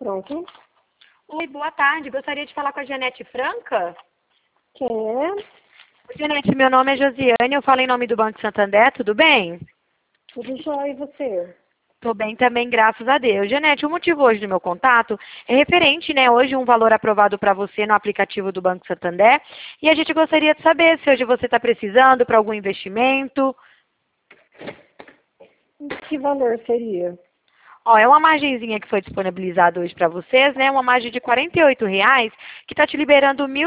Pronto. Oi, boa tarde. Gostaria de falar com a Janete Franca. Quem é? Janete, meu nome é Josiane, eu falo em nome do Banco Santander, tudo bem? Tudo jóia, e você? Tô bem também, graças a Deus. Janete, o motivo hoje do meu contato é referente, né, hoje um valor aprovado para você no aplicativo do Banco Santander, e a gente gostaria de saber se hoje você está precisando para algum investimento. Que valor seria? Ó, é uma margenzinha que foi disponibilizada hoje para vocês, né? Uma margem de R$ 48,00, que está te liberando R$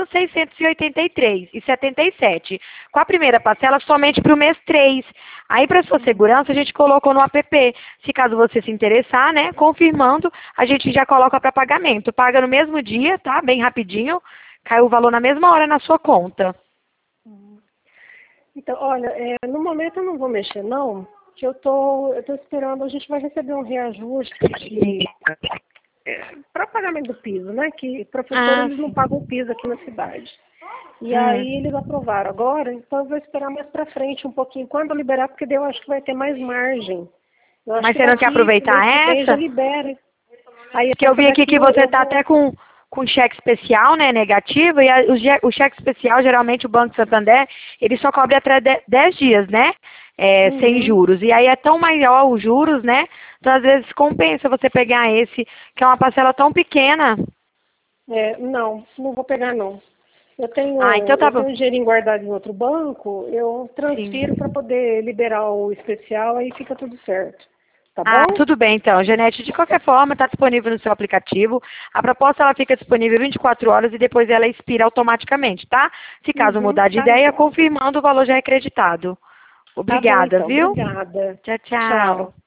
1.683,77. Com a primeira parcela somente para o mês 3. Aí, para sua segurança, a gente colocou no app. Se caso você se interessar, né? Confirmando, a gente já coloca para pagamento. Paga no mesmo dia, tá? Bem rapidinho. Cai o valor na mesma hora na sua conta. Então, olha, no momento eu não vou mexer, não, que eu tô esperando, a gente vai receber um reajuste para pagamento do piso, né? Que professores eles não Sim. pagam o piso aqui na cidade. E aí eles aprovaram agora, então eu vou esperar mais para frente um pouquinho, quando eu liberar, porque daí eu acho que vai ter mais margem. Eu acho Mas que você não quer daqui pro mês aproveitar que vem já essa? libera. Aí Porque eu essa vi aqui daqui que você eu está vou. até com cheque especial, né, negativo, e o cheque especial, geralmente o Banco Santander, ele só cobre até 10 dias, né, sem Uhum. juros. E aí é tão maior os juros, né, então às vezes compensa você pegar esse, que é uma parcela tão pequena. Não vou pegar não. Eu Ah, então tenho, tá eu bom. tenho um dinheirinho guardado em outro banco, eu Sim. transfiro para poder liberar o especial, aí fica tudo certo. Tá Ah, bom? tudo bem então, Janete. De qualquer forma, está disponível no seu aplicativo. A proposta ela fica disponível 24 horas e depois ela expira automaticamente, tá? Se caso Uhum, mudar de tá ideia, bom. confirmando, o valor já é creditado. Tá bom Obrigada, então, viu? obrigada. Tchau, tchau. Tchau.